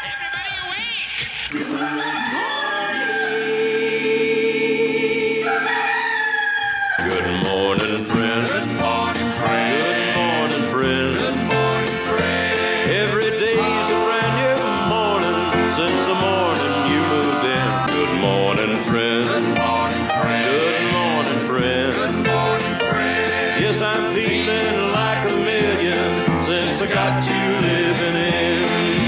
Good morning, friend. Good morning, friend. Good morning, friend. Good morning, friend. Every day's a brand new morning since the morning you moved in. Good morning, friend. Good morning, friend. Good morning, friend. Good morning, friend. Yes, I'm feeling like a million since I got you living in.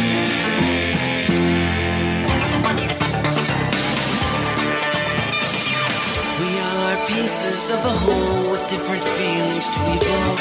We all are pieces of a whole with different feelings to evoke.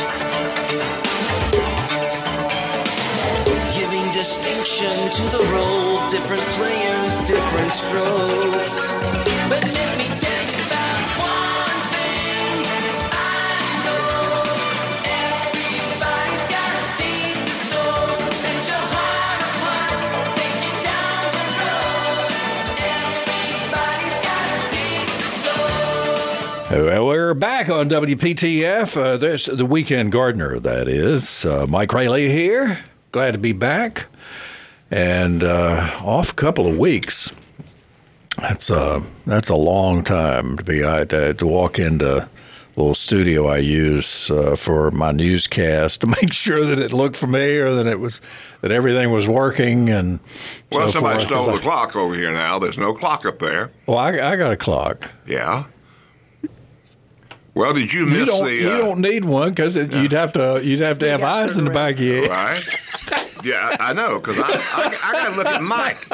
Giving distinction to the role, different players, different strokes. But let me tell you about one thing I know. Everybody's got a seed to sow. Let your heart of hearts take you down the road. Everybody's got a seed to sow. Well, we're back on WPTF. There's the Weekend Gardener, that is. Mike Rayleigh here. Glad to be back. And off a couple of weeks. That's a long time to be to walk into the little studio I use for my newscast to make sure that it looked familiar, that everything was working, and Well, so somebody forth. stole the clock over here now. There's no clock up there. Well, I got a clock. Yeah. Well, did you miss You don't need one because you'd have to have eyes in the back of your head. Right? Yeah, I know, because I got to look at Mike.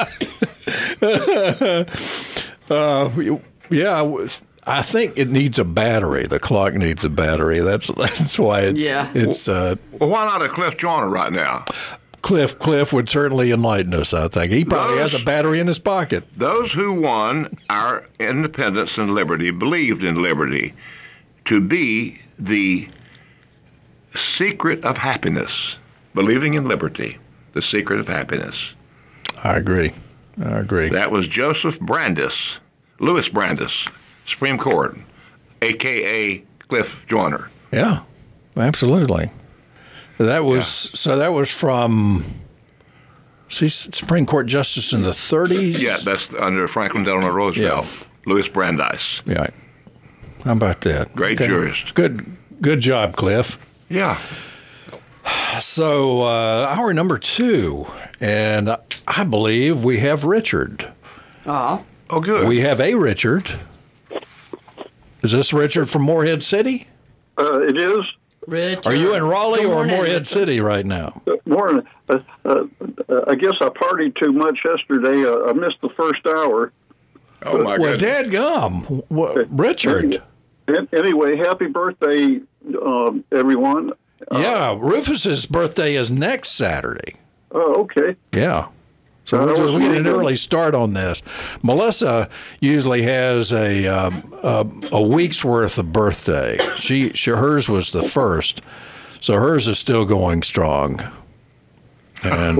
I think it needs a battery. The clock needs a battery. That's why it's. Well, why not a Cliff Joyner right now? Cliff would certainly enlighten us, I think. He probably has a battery in his pocket. Those who won our independence and liberty believed in liberty to be the secret of happiness. Believing in liberty, the secret of happiness. I agree. That was Joseph Brandeis, Louis Brandeis, Supreme Court, a.k.a. Cliff Joyner. Yeah, absolutely. That was from Supreme Court Justice in the 30s? Yeah, that's under Franklin Delano Roosevelt. Yeah. Louis Brandeis. Yeah. How about that? Great jurist. Good job, Cliff. Yeah. So, hour number 2, and I believe we have Richard. Oh, good. We have a Richard. Is this Richard from Morehead City? It is. Richard. Are you in Raleigh or Morehead City right now? Morning. I guess I partied too much yesterday. I missed the first hour. Oh, my Well, goodness. dadgum. Richard. Anyway, happy birthday, everyone. Yeah, Rufus's birthday is next Saturday. Oh, okay. Yeah. So we're getting an early start on this. Melissa usually has a week's worth of birthday. Hers was the first, so hers is still going strong. And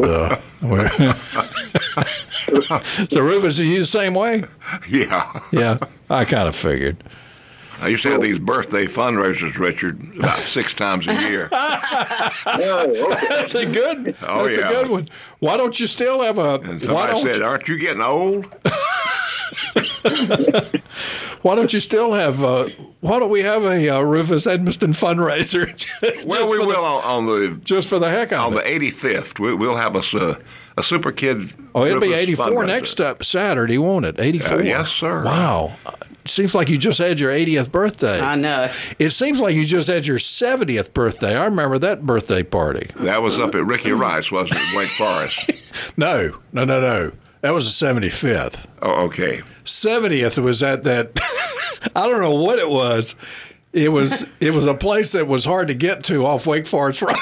so Rufus, are you the same way? Yeah. Yeah, I kind of figured. I used to have these birthday fundraisers, Richard, about 6 times a year. Oh, okay. That's a good. Oh, that's yeah. a good one. Why don't you still have a? And somebody said, aren't you getting old? Why don't you still have? Why don't we have a Rufus Edmiston fundraiser? Well, we will on the just for the heck of on it. the 85th. We'll have a Super Kid. Oh, it'll be Rufus 84 fundraiser. next Saturday, won't it? 84. Yes, sir. Wow. Seems like you just had your 80th birthday. I know. It seems like you just had your 70th birthday. I remember that birthday party. That was up at Ricky Rice, wasn't it? Wake Forest. No. That was the 75th. Oh, okay. 70th was at that. I don't know what it was. It was a place that was hard to get to off Wake Forest Road.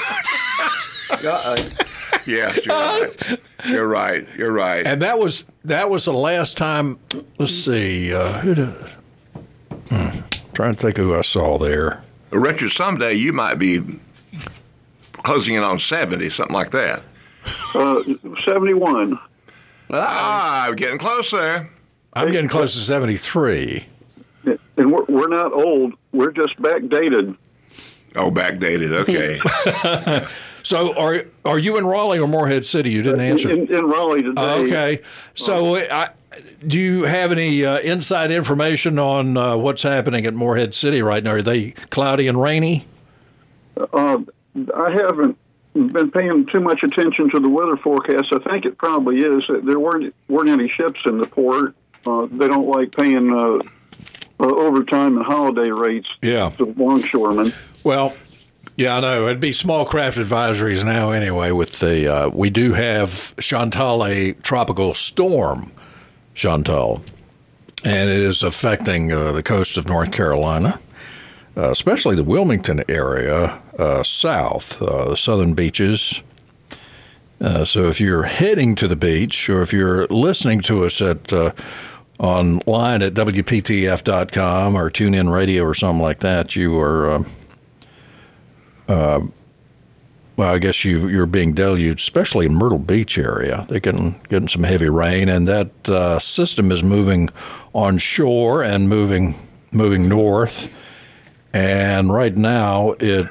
Yes, you're right. You're right. And that was the last time. Let's see. Trying to think of who I saw there. Richard, someday you might be closing in on 70, something like that. 71. I'm getting close there. I'm getting close to 73. And we're not old. We're just backdated. Oh, backdated. Okay. So are you in Raleigh or Morehead City? You didn't answer. In Raleigh today. Okay. So do you have any inside information on what's happening at Morehead City right now? Are they cloudy and rainy? I haven't been paying too much attention to the weather forecast. I think it probably is. There weren't any ships in the port. They don't like paying overtime and holiday rates Yeah. to longshoremen. Well, yeah, I know. It'd be small craft advisories now anyway with the we do have Chantal, a tropical storm, Chantal, and it is affecting the coast of North Carolina, especially the Wilmington area, south, the southern beaches. So if you're heading to the beach or if you're listening to us at online at WPTF.com or TuneIn Radio or something like that, you are, well, I guess you're being deluged, especially in Myrtle Beach area. They're getting some heavy rain, and that system is moving on shore and moving north. And right now, it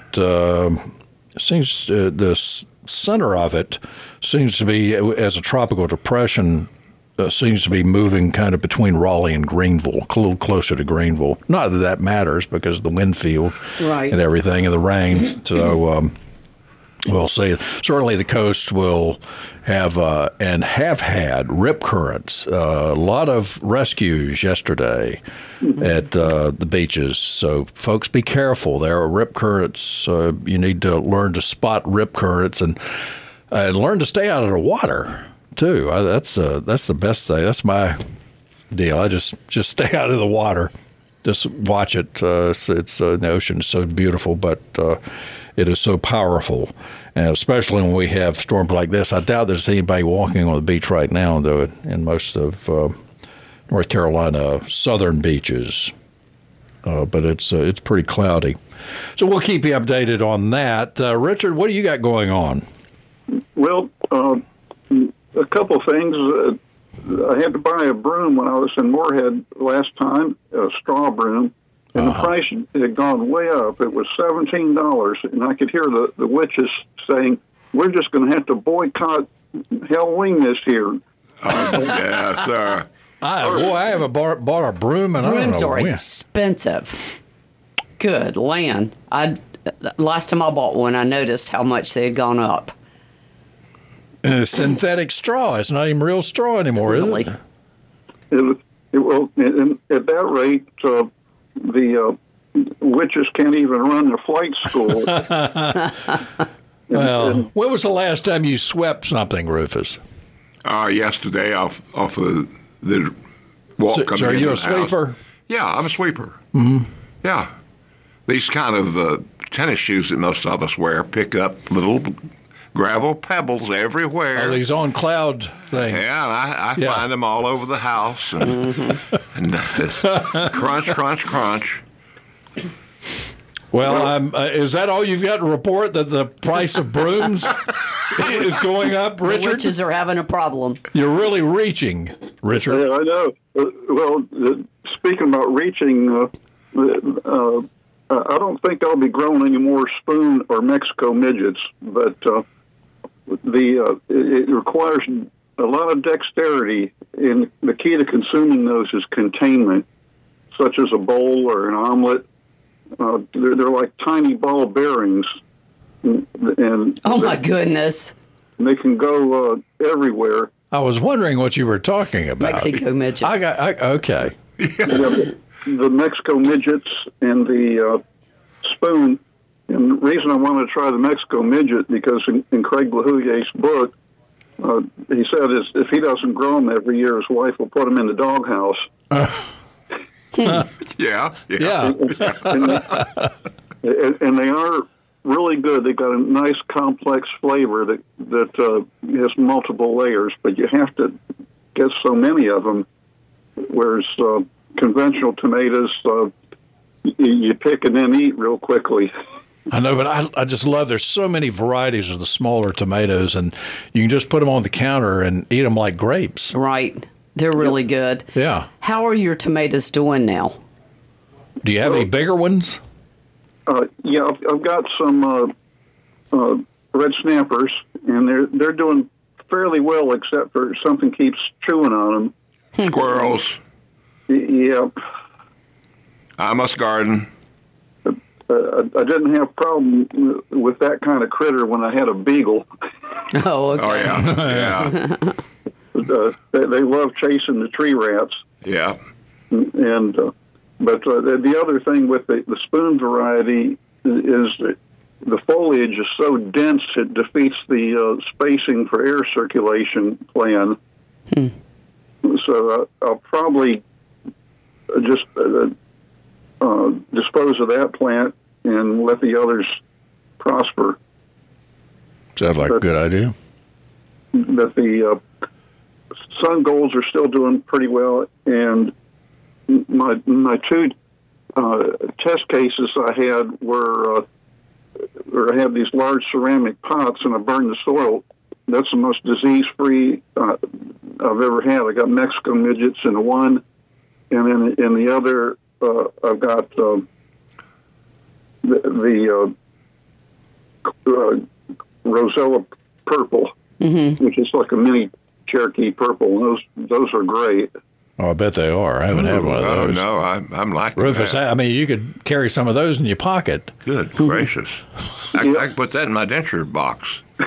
seems the center of it seems to be, as a tropical depression, seems to be moving kind of between Raleigh and Greenville, a little closer to Greenville. Not that that matters because of the wind field and everything and the rain. So we'll see. Certainly the coast will have and have had rip currents. A lot of rescues yesterday at the beaches. So folks, be careful. There are rip currents. You need to learn to spot rip currents and learn to stay out of the water too. That's the best thing. That's my deal. I just stay out of the water. Just watch it. It's the ocean is so beautiful, but it is so powerful, and especially when we have storms like this. I doubt there's anybody walking on the beach right now, though, in most of North Carolina southern beaches. But it's pretty cloudy. So we'll keep you updated on that. Richard, what do you got going on? Well, a couple of things. I had to buy a broom when I was in Morehead last time, a straw broom, and the price had gone way up. It was $17, and I could hear the witches saying, "We're just going to have to boycott Halloween this year." Yes, sir. I haven't bought a broom, and I don't Brooms know are when. expensive. Good land. Last time I bought one, I noticed how much they had gone up. And it's synthetic straw. It's not even real straw anymore, Really? is it? Well, at that rate, the witches can't even run their flight school. Well, when was the last time you swept something, Rufus? Yesterday off of the walk coming So are in you a the house. sweeper? Yeah, I'm a sweeper. Mm-hmm. Yeah. These kind of tennis shoes that most of us wear pick up little gravel pebbles everywhere. Oh, these on cloud things. Yeah, and I find them all over the house. And, crunch, crunch, crunch. Well, is that all you've got to report, that the price of brooms is going up, The Richard? witches are having a problem. You're really reaching, Richard. Yeah, I know. Well, speaking about reaching, I don't think I'll be growing any more spoon or Mexico midgets, but it requires a lot of dexterity, and the key to consuming those is containment, such as a bowl or an omelet. They're like tiny ball bearings, and Oh, my goodness. they can go everywhere. I was wondering what you were talking about. Mexico midgets. Okay. The Mexico midgets and the spoon. And the reason I wanted to try the Mexico midget, because in Craig LaHouyer's book, he said if he doesn't grow them every year, his wife will put them in the doghouse. Yeah. And they are really good. They've got a nice, complex flavor that has multiple layers, but you have to get so many of them, whereas conventional tomatoes, you pick and then eat real quickly. I know, but I just love there's so many varieties of the smaller tomatoes, and you can just put them on the counter and eat them like grapes. Right. They're really good. Yeah. How are your tomatoes doing now? Do you have any bigger ones? Yeah, I've got some red snappers, and they're doing fairly well, except for something keeps chewing on them. Squirrels. Yeah. I must garden. I didn't have a problem with that kind of critter when I had a beagle. Oh, okay. Oh, yeah. Yeah. They love chasing the tree rats. Yeah. And but the other thing with the spoon variety is the foliage is so dense it defeats the spacing for air circulation plan. So I'll probably just dispose of that plant and let the others prosper. Sounds like a good idea. But the sun golds are still doing pretty well, and my two test cases I had were I had these large ceramic pots, and I burned the soil. That's the most disease-free I've ever had. I got Mexican midgets in one, and then in the other I've got the Rosella purple, which is like a mini Cherokee purple. Those are great. Oh, I bet they are. I haven't had one of those. No, I'm liking Rufus, that. I mean, you could carry some of those in your pocket. Good gracious. I can put that in my denture box.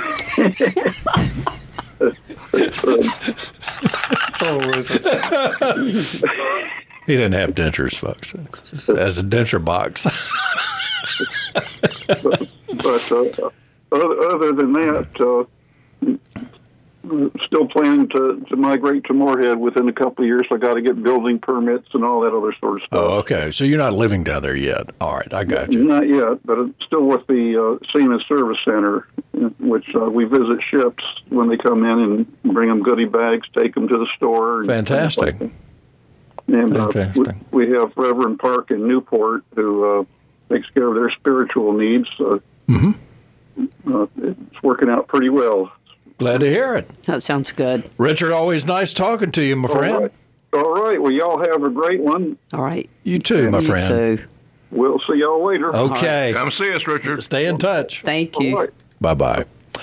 Oh, Rufus. He didn't have dentures, folks. As a denture box. But other than that, still planning to migrate to Moorhead within a couple of years. I got to get building permits and all that other sort of stuff. Oh, okay. So you're not living down there yet. All right, I got you. Not yet, but I'm still with the Seaman Service Center, which we visit ships when they come in and bring them goodie bags, take them to the store. And Fantastic. And Fantastic. we have Reverend Park in Newport who takes care of their spiritual needs. It's working out pretty well. Glad to hear it. That sounds good. Richard, always nice talking to you, my friend. All right. Well, y'all have a great one. All right. You too, my friend. You too. We'll see y'all later. Okay. Come see us, Richard. Stay in touch. Thank you. All right. Bye-bye.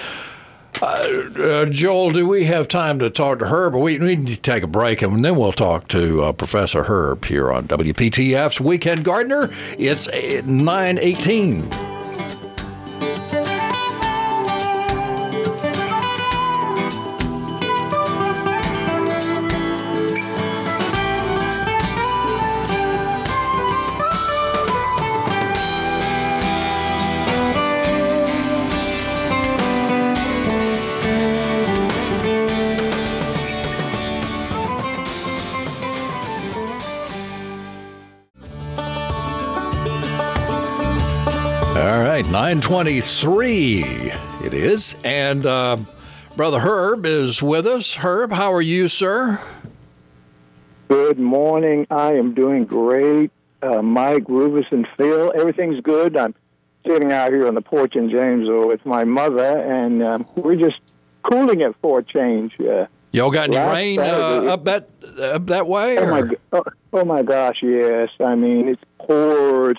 Joel, do we have time to talk to Herb? We need to take a break, and then we'll talk to Professor Herb here on WPTF's Weekend Gardener. It's 9:18. All right, 9:23 it is. And Brother Herb is with us. Herb, how are you, sir? Good morning. I am doing great. Mike, Rufus, and Phil, everything's good. I'm sitting out here on the porch in Janesville with my mother, and we're just cooling it for a change. Y'all got any Last rain Saturday- up that way? or- Oh my gosh, yes. I mean, it's poured.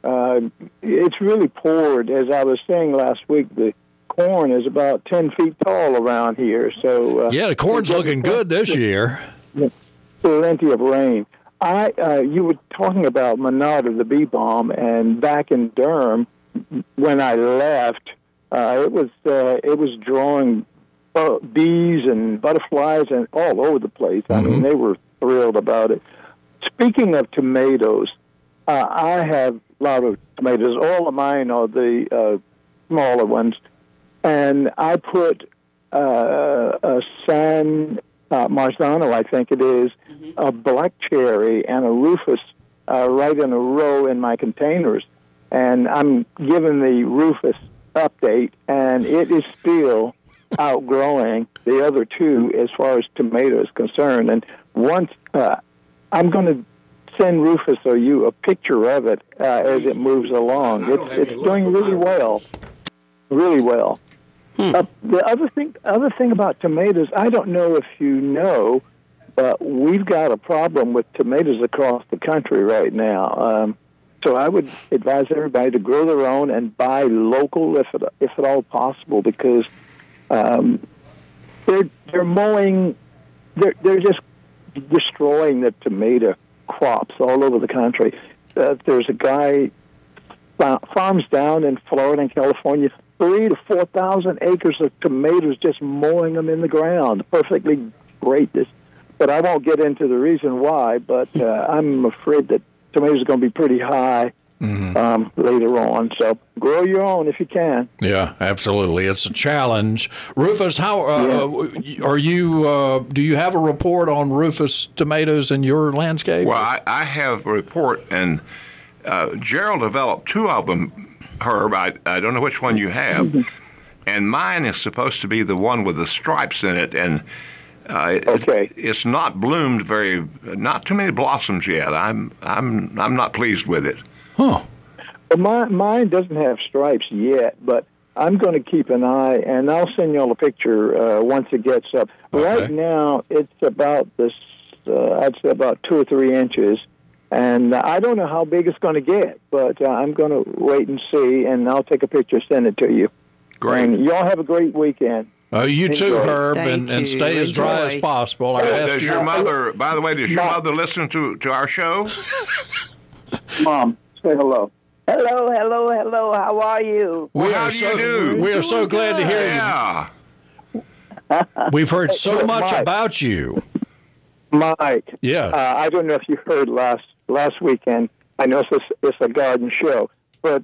It's really poured. As I was saying last week, the corn is about 10 feet tall around here. So Yeah, the corn's looking good this year. Plenty of rain. You were talking about Monada, the bee balm, and back in Durham, when I left, it was drawing bees and butterflies and all over the place. I mean, they were thrilled about it. Speaking of tomatoes, I have a lot of tomatoes. All of mine are the smaller ones, and I put a San Marzano, I think it is, a black cherry, and a Rufus right in a row in my containers. And I'm giving the Rufus update, and it is still outgrowing the other two as far as tomato is concerned. And once I'm going to send Rufus or you a picture of it as it moves along. It's doing really well, really well. The other thing about tomatoes, I don't know if you know, but we've got a problem with tomatoes across the country right now. So I would advise everybody to grow their own and buy local if at all possible, because they're mowing, they're just destroying the tomato crops all over the country. There's a guy farms down in Florida and California, 3,000 to 4,000 acres of tomatoes, just mowing them in the ground. Perfectly great. But I won't get into the reason why. But I'm afraid that tomatoes are going to be pretty high later on. So grow your own if you can. Yeah, absolutely. It's a challenge. Rufus, how are you? Do you have a report on Rufus tomatoes in your landscape? Well, I have a report, and Gerald developed two of them, Herb. I don't know which one you have. And mine is supposed to be the one with the stripes in it, and it's not bloomed not too many blossoms yet. I'm not pleased with it. Huh. Well, mine doesn't have stripes yet, but I'm going to keep an eye, and I'll send you all a picture once it gets up. Okay. Right now, it's about this, I'd say about 2 or 3 inches, and I don't know how big it's going to get, but I'm going to wait and see, and I'll take a picture, send it to you. Great. And y'all have a great weekend. You too, Enjoy. Herb, Thank and you. stay as dry as Enjoy. possible. Our best Does your mother, by the way, does your mother listen to our show? Mom, say hello. Hello. How are you? We How are do so you do? we are so glad to hear Yeah. you. We've heard so much Mike. about you. Mike. Yeah. I don't know if you heard last weekend. I know it's a garden show, but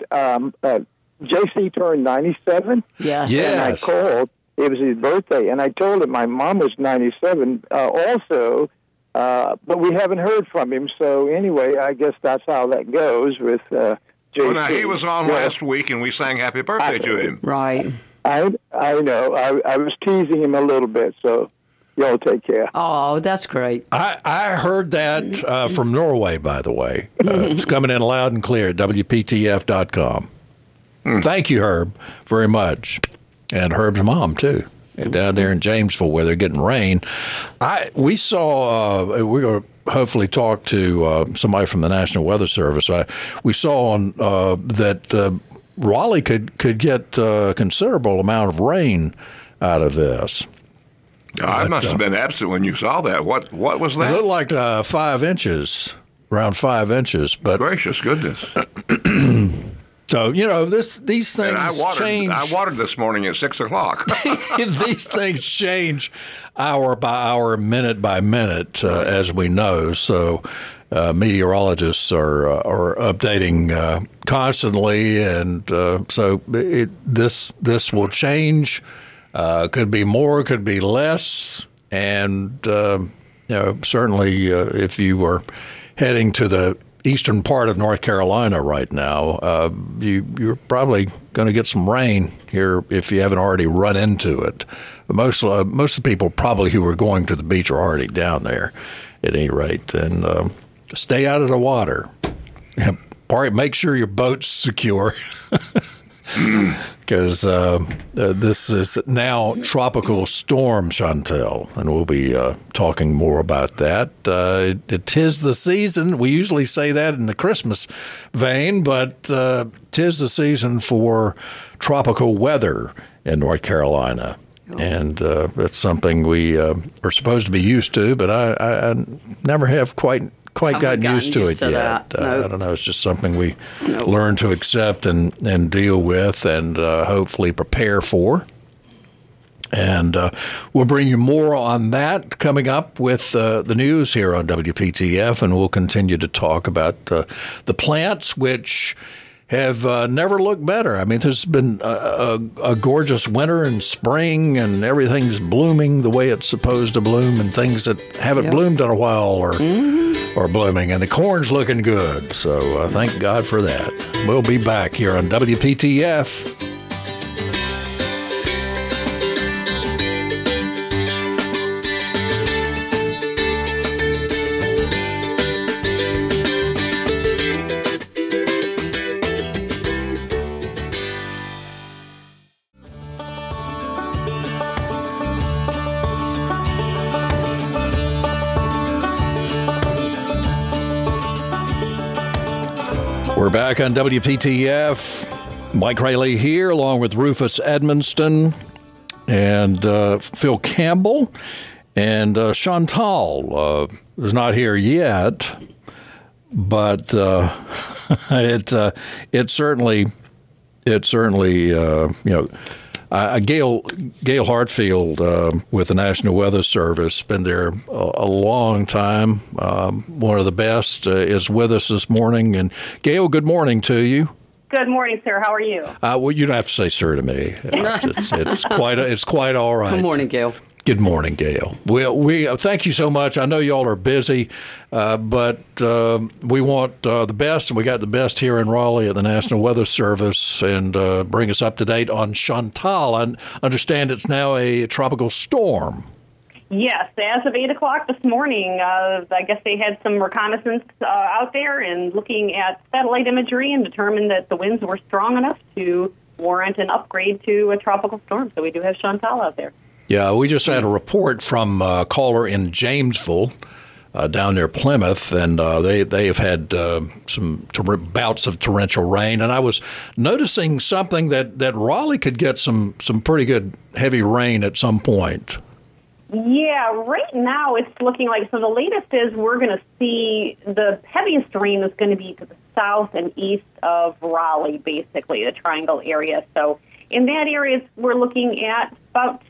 JC turned 97. Yes. Yeah. And I Yes. called. It was his birthday, and I told him my mom was 97 also, but we haven't heard from him. So anyway, I guess that's how that goes with JC. Well, now, he was on last week, and we sang happy birthday to him. Right. I know. I was teasing him a little bit, so y'all take care. Oh, that's great. I heard that from Norway, by the way. It's coming in loud and clear at WPTF.com. Thank you, Herb, very much. And Herb's mom, too. And down there in Jamesville where they're getting rain. We saw, we're going to hopefully talk to somebody from the National Weather Service. We saw on that Raleigh could get a considerable amount of rain out of this. I must have been absent when you saw that. What was It that? looked like 5 inches, around 5 inches. But Gracious goodness. so, these And things change. I watered this morning at 6 o'clock. These things change hour by hour, minute by minute, as we know. So meteorologists are updating constantly, and so this will change. Could be more, could be less, and certainly if you were heading to the eastern part of North Carolina right now, you're probably going to get some rain here if you haven't already run into it. Most of the people probably who are going to the beach are already down there, at any rate. And stay out of the water. Make sure your boat's secure. Because this is now Tropical Storm Chantel, and we'll be talking more about that. It is the season. We usually say that in the Christmas vein, but tis the season for tropical weather in North Carolina. And that's something we are supposed to be used to, but I never have quite gotten used to it yet. I don't know. It's just something we learn to accept and deal with and hopefully prepare for. And we'll bring you more on that coming up with the news here on WPTF, and we'll continue to talk about the plants, which have never looked better. I mean, there's been a gorgeous winter and spring, and everything's blooming the way it's supposed to bloom, and things that haven't bloomed in a while are blooming, and the corn's looking good. So thank God for that. We'll be back here on WPTF. We're back on WPTF. Mike Rayleigh here, along with Rufus Edmonston and Phil Campbell. And Chantal is not here yet, but it certainly Gail Hartfield with the National Weather Service, been there a long time. One of the best is with us this morning. And Gail, good morning to you. Good morning, sir. How are you? Well, you don't have to say sir to me. It's quite all right. Good morning, Gail. Good morning, Gail. We thank you so much. I know y'all are busy, but we want the best, and we got the best here in Raleigh at the National Weather Service, and bring us up to date on Chantal. I understand it's now a tropical storm. Yes, as of 8 o'clock this morning, I guess they had some reconnaissance out there and looking at satellite imagery and determined that the winds were strong enough to warrant an upgrade to a tropical storm. So we do have Chantal out there. Yeah, we just had a report from a caller in Jamesville, down near Plymouth, and they have had some bouts of torrential rain. And I was noticing something that Raleigh could get some pretty good heavy rain at some point. Yeah, right now it's looking like, so the latest is we're going to see the heaviest rain is going to be to the south and east of Raleigh, basically, the Triangle area. So in that area, we're looking at about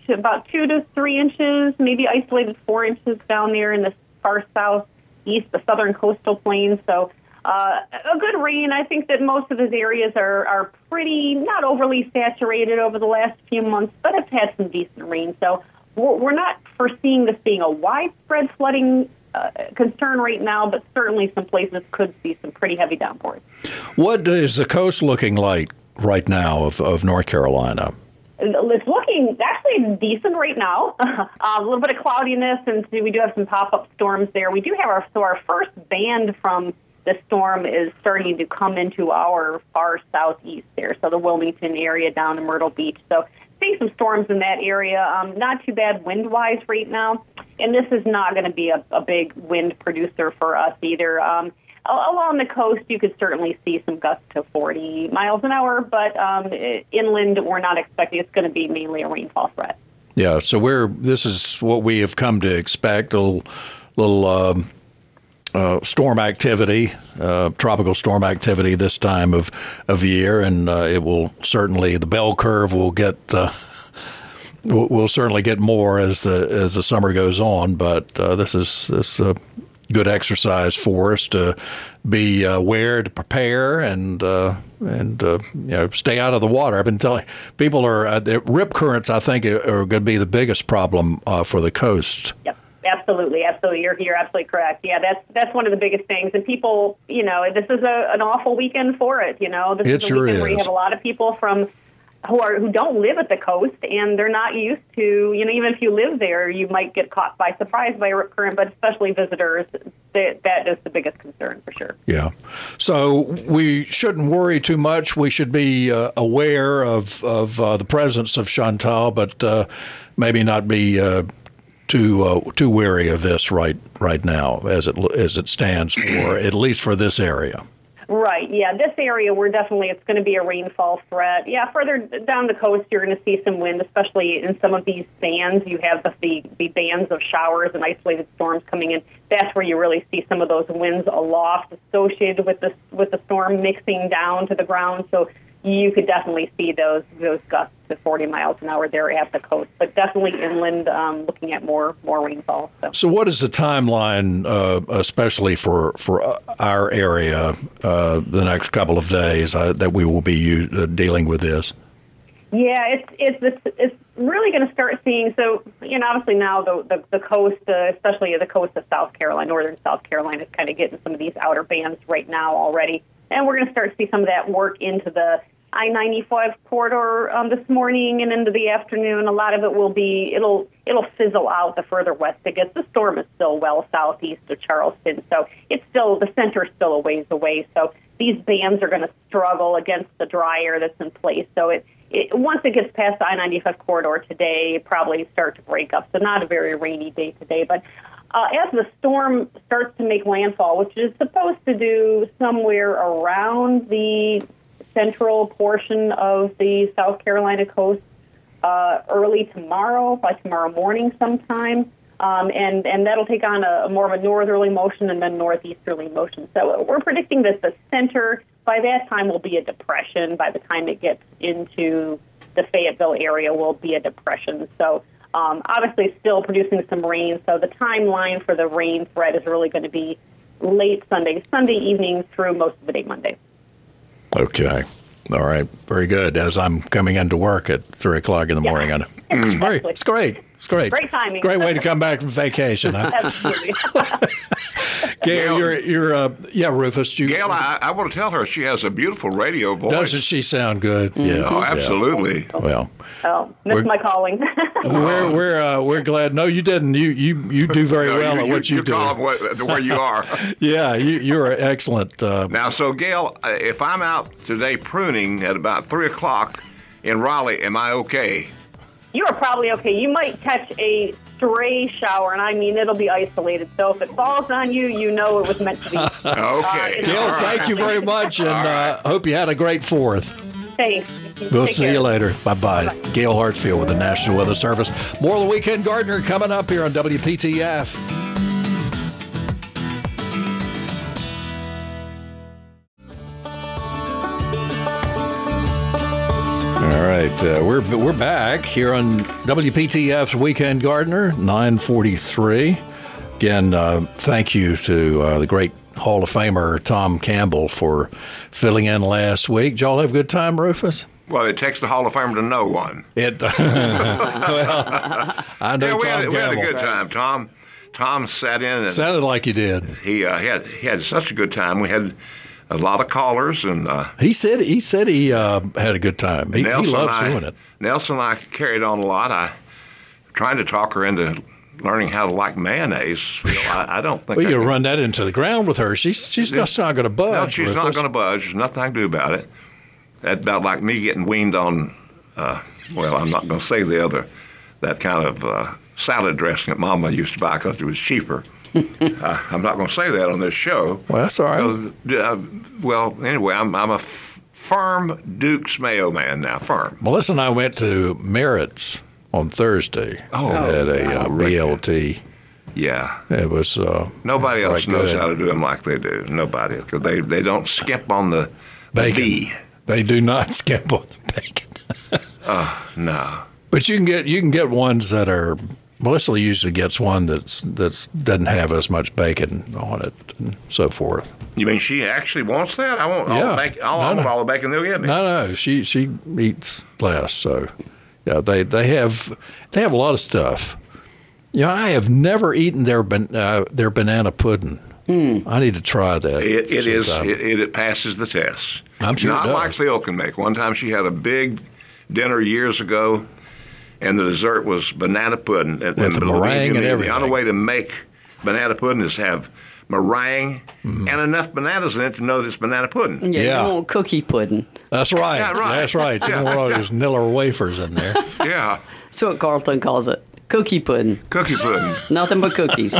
2 to 3 inches, maybe isolated 4 inches down there in the far southeast, the southern coastal plains. So a good rain. I think that most of those areas are pretty, not overly saturated over the last few months, but have had some decent rain. So we're not foreseeing this being a widespread flooding concern right now, but certainly some places could see some pretty heavy downpours. What is the coast looking like right now of North Carolina? It's looking actually decent right now. A little bit of cloudiness, and we do have some pop-up storms there. We do have our first band from the storm is starting to come into our far southeast there, so the Wilmington area down to Myrtle Beach. So seeing some storms in that area. Not too bad wind-wise right now, and this is not going to be a big wind producer for us either. Along the coast, you could certainly see some gusts to 40 miles an hour, but inland, we're not expecting. It's going to be mainly a rainfall threat. Yeah, so this is what we have come to expect, a little storm activity, tropical storm activity this time of year, and it will certainly, the bell curve will get we'll certainly get more as the summer goes on, but this is good exercise for us to be aware, to prepare, and stay out of the water. I've been telling people the rip currents, I think, are going to be the biggest problem for the coast. Yep. Absolutely. You're absolutely correct. Yeah, that's one of the biggest things. And people, this is an awful weekend for it. This is a weekend where you have a lot of people who don't live at the coast, and they're not used to, even if you live there, you might get caught by surprise by a rip current, but especially visitors, that is the biggest concern for sure. Yeah. So we shouldn't worry too much. We should be aware of the presence of Chantal, but maybe not be too wary of this right now as it stands, for at least for this area. Right, yeah, this area, it's going to be a rainfall threat. Yeah, further down the coast, you're going to see some wind, especially in some of these bands. You have the bands of showers and isolated storms coming in. That's where you really see some of those winds aloft associated with the storm mixing down to the ground. So you could definitely see those gusts to 40 miles an hour there at the coast, but definitely inland, looking at more rainfall. So what is the timeline, especially for our area, the next couple of days that we will be dealing with this? Yeah, it's really going to start seeing. So obviously now the coast, especially the coast of South Carolina, northern South Carolina, is kind of getting some of these outer bands right now already. And we're going to start to see some of that work into the I-95 corridor this morning and into the afternoon. A lot of it will be, it'll fizzle out the further west it gets. The storm is still well southeast of Charleston, so the center's still a ways away. So these bands are going to struggle against the dry air that's in place. So once it gets past the I-95 corridor today, it probably start to break up. So not a very rainy day today, but as the storm starts to make landfall, which is supposed to do somewhere around the central portion of the South Carolina coast early tomorrow, by tomorrow morning sometime, and that'll take on a more of a northerly motion and then northeasterly motion. So we're predicting that the center, by that time, will be a depression. By the time it gets into the Fayetteville area, will be a depression. So obviously still producing some rain. So the timeline for the rain threat is really going to be late Sunday evening through most of the day Monday. Okay. All right. Very good. As I'm coming into work at 3 o'clock in the morning. It's great. It's great. Great timing. Great way to come back from vacation. Huh? Absolutely. Gail, you're Rufus. Gail, I want to tell her she has a beautiful radio voice. Doesn't she sound good? Yeah. Oh, absolutely. Yeah. Well. Oh, missed my calling. we're glad. No, you didn't. You do very well at what you do. You call them where you are. Yeah, you're excellent. Now, so Gail, if I'm out today pruning at about 3 o'clock in Raleigh, am I okay? You are probably okay. You might catch a stray shower, and I mean, it'll be isolated. So if it falls on you, you know it was meant to be. Okay. Gail, thank you very much, and hope you had a great 4th. Thanks. We'll Take see care. you later. Bye-bye. Bye-bye. Gail Hartsfield with the National Weather Service. More of the Weekend Gardener coming up here on WPTF. All right, we're back here on WPTF's Weekend Gardener, 9:43. Again, thank you to the great Hall of Famer Tom Campbell for filling in last week. Did y'all have a good time, Rufus? Well, it takes the Hall of Famer to know one. Well, I know We Tom had a Campbell. good time. Tom sat in and Sounded like you did. he had such a good time. We had a lot of callers, and He said he had a good time. He loves doing it. Nelson and I carried on a lot. I trying to talk her into learning how to like mayonnaise. I don't think. Well, I you can- run that into the ground with her. She's just not going to budge. No, she's not Rufus. going to budge. There's nothing I can do about it. That's about like me getting weaned on. Well, I'm not going to say that kind of salad dressing that Mama used to buy because it was cheaper. I'm not going to say that on this show. Well, that's all right. Well, anyway, I'm a firm Duke's Mayo man now. Firm. Melissa and I went to Merritt's on Thursday. Oh, and had a Rick. BLT. Yeah. It was Nobody else quite knows good. how to do them like they do. Nobody, because they don't skimp on the Bacon. B. They do not skimp on the bacon. No. But you can get ones that are. Melissa usually gets one that's doesn't have as much bacon on it and so forth. You mean she actually wants that? I want all Yeah. the bacon. I want all the bacon they'll give me. No, she eats less. So yeah, they have a lot of stuff. You know, I have never eaten their banana pudding. I need to try that. It is. sometime. It passes the test. I'm sure it Not does. like Phil can make. One time she had a big dinner years ago, and the dessert was banana pudding. And With the believe meringue you and me, everything. The only way to make banana pudding is have meringue and enough bananas in it to know that it's banana pudding. Yeah. You want cookie pudding. That's right. Yeah, right. That's right. You don't want all those Niller wafers in there. Yeah, That's what Carlton calls it. Cookie pudding. cookie pudding. Nothing but cookies.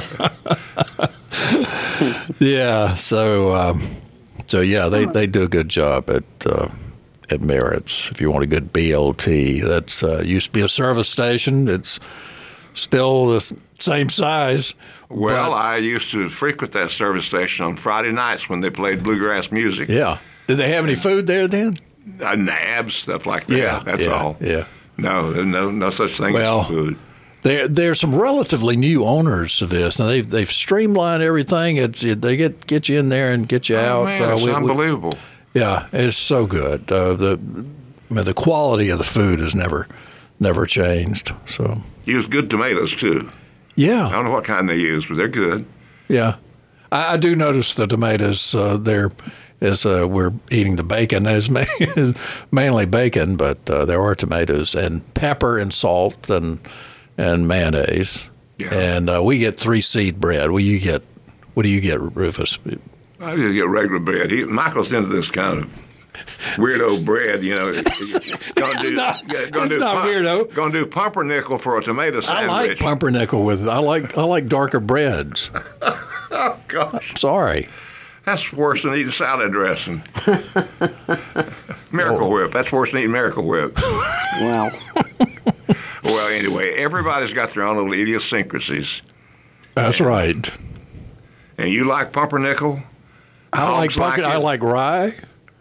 Yeah. So yeah, they do a good job at Merritt's. If you want a good BLT, that's used to be a service station. It's still the same size. Well, but- I used to frequent that service station on Friday nights when they played bluegrass music. yeah. Did they have any food there then? Nabs, stuff like that. Yeah, That's yeah, all. yeah. No, there's no such thing Well, as food. There's some relatively new owners to this. Now they've streamlined everything. They get you in there and get you out. Oh, man, it's unbelievable. Yeah, it's so good. The quality of the food has never changed. So Use good tomatoes, too. I yeah, don't know what kind they use, but they're good. yeah. I do notice the tomatoes there. We're eating the bacon is mainly bacon, but there are tomatoes and pepper and salt and mayonnaise. Yeah. And we get 3-seed bread. What do you get, Rufus? I just get regular bread. Michael's into this kind of weirdo bread, you know. That's not weirdo. Going to do pumpernickel for a tomato I sandwich. like pumpernickel I like darker breads. Oh, gosh. Sorry. That's worse than eating salad dressing. Miracle Whip. That's worse than eating Miracle Whip. Well, Well, anyway, everybody's got their own little idiosyncrasies. That's right. And you like pumpernickel? I like Hogs like pumpkin. I it? like rye.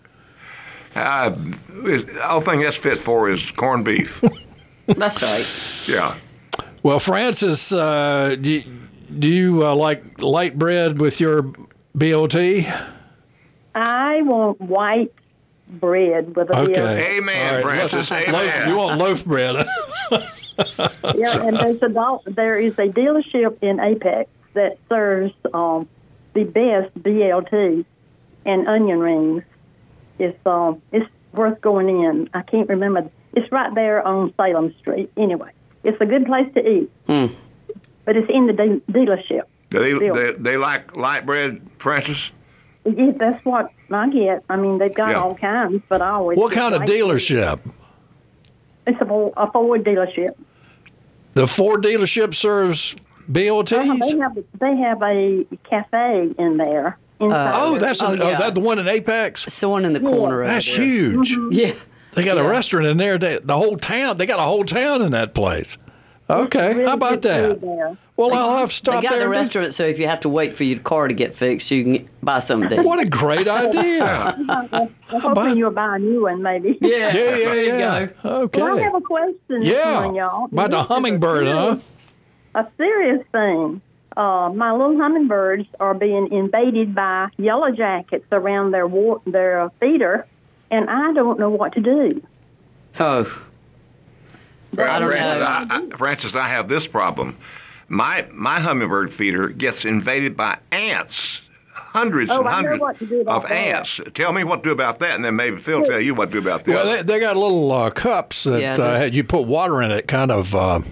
The only thing that's fit for is corned beef. that's right. Yeah. Well, Francis, do you like light bread with your BOT? I want white bread with a Okay. BLT. Amen, All right. Francis. Loaf, Amen. you want loaf bread? Yeah, and there is a dealership in Apex that serves the best BLT and onion rings. It's worth going in. I can't remember. It's right there on Salem Street. Anyway, it's a good place to eat. But it's in the dealership. Do they like light bread, Francis? Yeah, that's what I get. I mean, they've got Yeah. all kinds, but I always What get kind of light. dealership? It's a Ford dealership. The Ford dealership serves BOTs? They have a cafe in there. inside Oh, there. that's that the one in Apex? It's the one in the corner. That's over there. huge. Yeah. They got a Yeah. restaurant in there. They got a whole town in that place. Okay, Really how about good food that? there. Well, I'll have to They stop got there. the and- restaurant, so if you have to wait for your car to get fixed, you can buy something to eat. What a great idea! I'm hoping you'll buy a new one, maybe. Yeah, there you yeah. go. Okay. Well, I have a question this morning, Yeah, y'all. about the This is hummingbird, huh? A serious thing. My little hummingbirds are being invaded by yellow jackets around their feeder, and I don't know what to do. Oh, I don't know. Francis, I have this problem. My hummingbird feeder gets invaded by ants. Hundreds Oh, and I know hundreds what to do about of that. ants. Tell me what to do about that, and then maybe Phil will tell you what to do about that. Well, they got little cups that Yeah, there's- you put water in it, kind of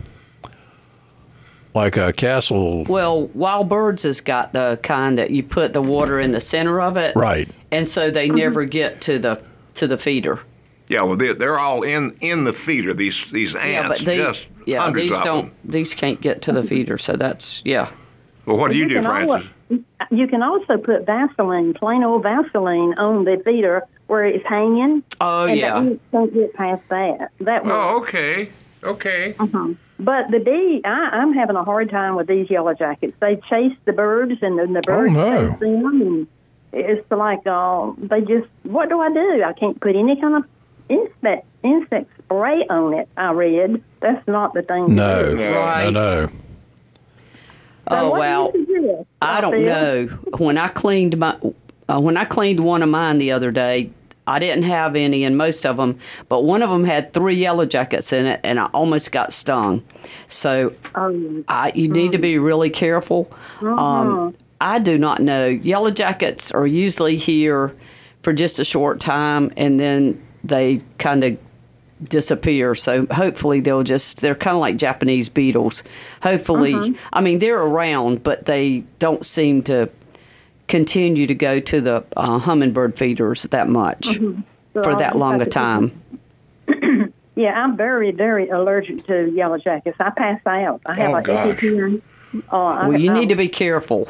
like a castle. Well, Wild Birds has got the kind that you put the water in the center of it, Right. And so they never get to the feeder. Yeah, well, they're all in the feeder. These ants, Yeah, but just hundreds these of don't. them. These can't get to the feeder, so that's Well, what do you do, can Francis? You can also put Vaseline, plain old Vaseline, on the feeder where it's hanging. Oh, and yeah. the ants don't get past that. That works. Oh, okay. But I'm having a hard time with these yellow jackets. They chase the birds, and then the birds no. chase them. And it's like they just. What do I do? I can't put any kind of insect spray on it. I read that's not the thing. No, To do. Right. no. So Oh what do well, you suggest? I don't Phil? know. When I cleaned one of mine the other day, I didn't have any in most of them, but one of them had 3 yellow jackets in it, and I almost got stung. So you need to be really careful. I do not know. Yellow jackets are usually here for just a short time, and then they kind of disappear. So hopefully they're kind of like Japanese beetles. Hopefully, I mean, they're around, but they don't seem to continue to go to the hummingbird feeders that much So for I'll that just long have a to- time. Yeah, I'm very, very allergic to yellow jackets. I pass out. I have gosh. EpiPen. Well, you need to be careful.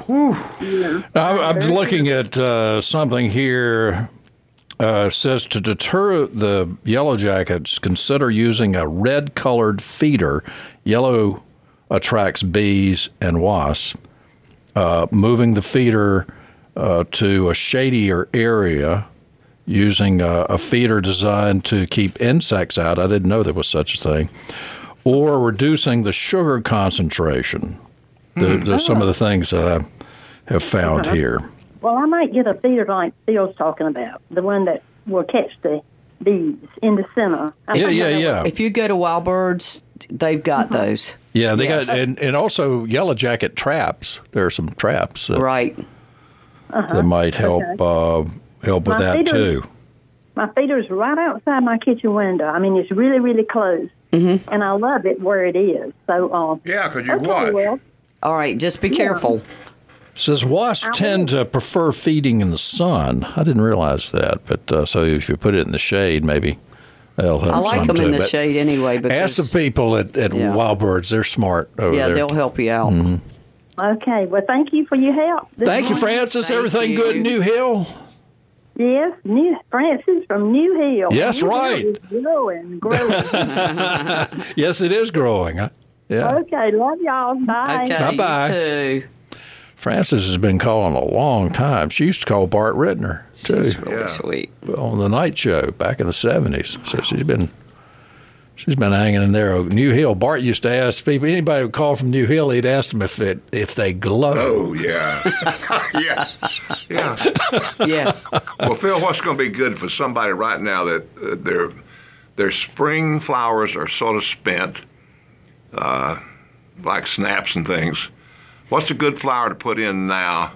I'm looking at something here. Says to deter the yellow jackets, consider using a red-colored feeder. Yellow attracts bees and wasps. Moving the feeder to a shadier area using a feeder designed to keep insects out. I didn't know there was such a thing. Or reducing the sugar concentration. Some of the things that I have found here. Well, I might get a feeder like Phil's talking about, the one that will catch the bees in the center. Yeah. If you go to Wild Birds, they've got those. Yeah, they Yes. got and also yellow jacket traps. There are some traps that, Right. that might help help with My that feeder- too. My feeder's right outside my kitchen window. I mean, it's really, really close, and I love it where it is. So, Yeah, because you okay, watch. well, All right, just be careful. Says wasps tend to prefer feeding in the sun. I didn't realize that, but so if you put it in the shade, maybe that'll help. I like some them too. in the But shade anyway. Because, ask the people at Yeah. Wild Birds; they're smart over yeah, there. they'll help you out. Okay. Well, thank you for your help. this Thank you, morning. Francis. Thank Everything you. good in New Hill? Yes, Francis from New Hill. Yes, New right. Hill is growing. Yes, it is growing. Yeah. Okay, love y'all. Bye. Okay, Bye-bye. you too. Francis has been calling a long time. She used to call Bart Rittner too She's really sweet. on the night show back in the 70s. So she's been hanging in there. New Hill. Bart used to ask people, anybody who called from New Hill, he'd ask them if they glow. Oh, yeah. Yeah. Yeah. Well, Phil, what's going to be good for somebody right now that their spring flowers are sort of spent, like snaps and things? What's a good flower to put in now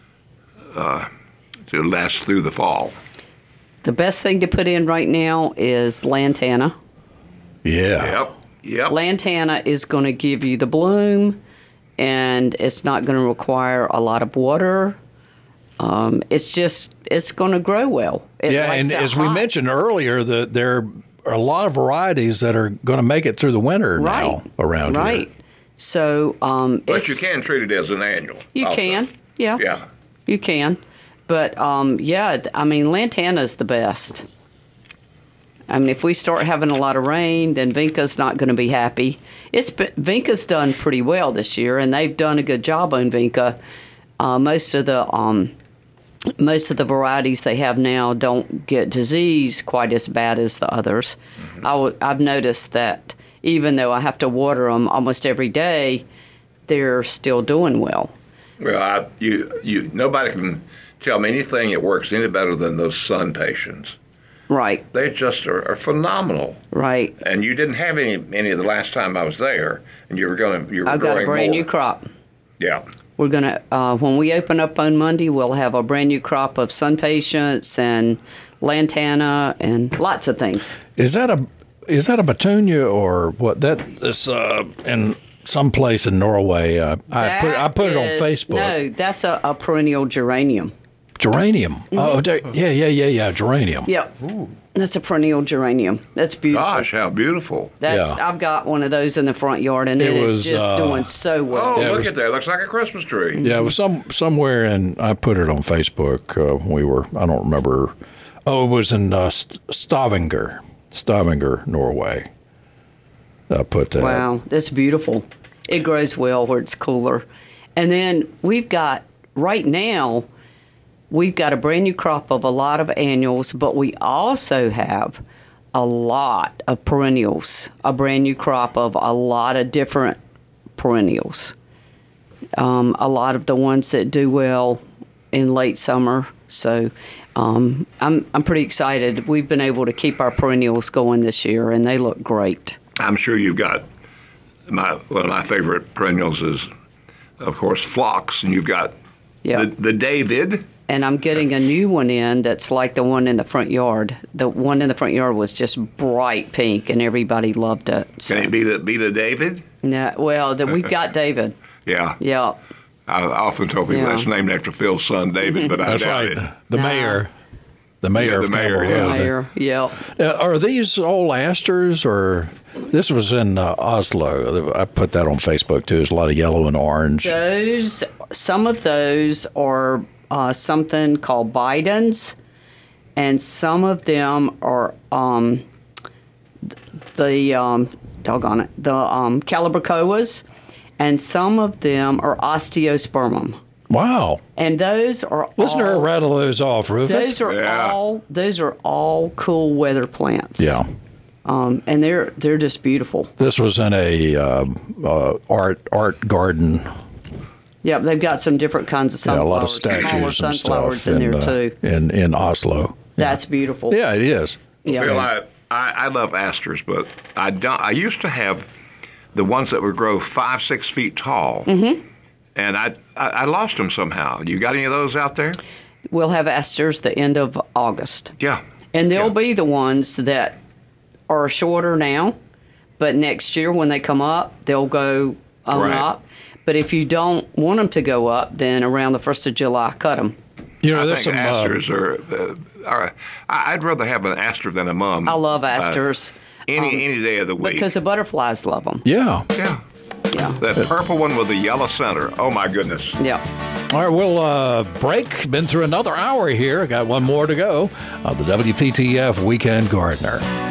to last through the fall? The best thing to put in right now is lantana. Yeah. Yep. Lantana is going to give you the bloom, and it's not going to require a lot of water. It's going to grow well. It Yeah, likes and it as we hot. mentioned earlier, there are a lot of varieties that are going to make it through the winter now around here. Right. So, But you can treat it as an annual. You also. can, yeah. Yeah. You can. But, lantana's the best. I mean, if we start having a lot of rain, then Vinca's not going to be happy. Vinca's done pretty well this year, and they've done a good job on Vinca. Most of the varieties they have now don't get disease quite as bad as the others. I've noticed that even though I have to water them almost every day, they're still doing well. Well, nobody can tell me anything that works any better than those sun patients. Right. They just are phenomenal. Right. And you didn't have any the last time I was there, and you were I've got a brand new crop. Yeah. We're gonna when we open up on Monday, we'll have a brand new crop of sun patients and lantana and lots of things. Is that a petunia or what? That is in some place in Norway. I put it on Facebook. No, that's a perennial geranium. Geranium. Mm-hmm. Oh, yeah. Geranium. Yep. That's a perennial geranium. That's beautiful. Gosh, how beautiful. I've got one of those in the front yard, and it is just doing so well. Oh, look at that. It looks like a Christmas tree. Yeah, it was somewhere, and I put it on Facebook. I don't remember. Oh, it was in Stavanger, Norway. I put that. Wow, that's beautiful. It grows well where it's cooler. And then we've got a brand new crop of a lot of annuals, but we also have a lot of perennials, a brand new crop of a lot of different perennials. A lot of the ones that do well in late summer. So I'm pretty excited. We've been able to keep our perennials going this year, and they look great. I'm sure you've got one of my favorite perennials is, of course, phlox, and you've got the David. And I'm getting a new one in that's like the one in the front yard. The one in the front yard was just bright pink, and everybody loved it. So. Can it be the David? No, well, we've got David. Yeah. Yeah. I often told people that's named after Phil's son, David, but I That's doubt right. it. The mayor. The mayor. the mayor, Campbell yeah. Road. Mayor, yeah. Are these all asters, or this was in Oslo? I put that on Facebook too. There's a lot of yellow and orange. Some of those are something called Bidens, and some of them are the Calibrachoas, and some of them are Osteospermum. Wow. And those are Listen to her rattle those off, Rufus. Those are all cool weather plants. Yeah. And they're just beautiful. This was in a art garden. Yeah, they've got some different kinds of sunflowers. Yeah, a lot of smaller statues and sunflowers stuff in there too. in Oslo. That's beautiful. Yeah, it is. Yeah. Phil, I love asters, but I used to have the ones that would grow 5-6 feet tall, and I lost them somehow. You got any of those out there? We'll have asters the end of August. Yeah. And they'll be the ones that are shorter now, but next year when they come up, they'll go on Right. up. But if you don't want them to go up, then around the 1st of July, cut them. You know, I there's think some. asters are. I'd rather have an aster than a mum. I love asters. Any day of the week. Because the butterflies love them. Yeah. Yeah. Yeah. That purple one with the yellow center. Oh, my goodness. Yeah. All right, we'll break. Been through another hour here. Got one more to go of the WPTF Weekend Gardener.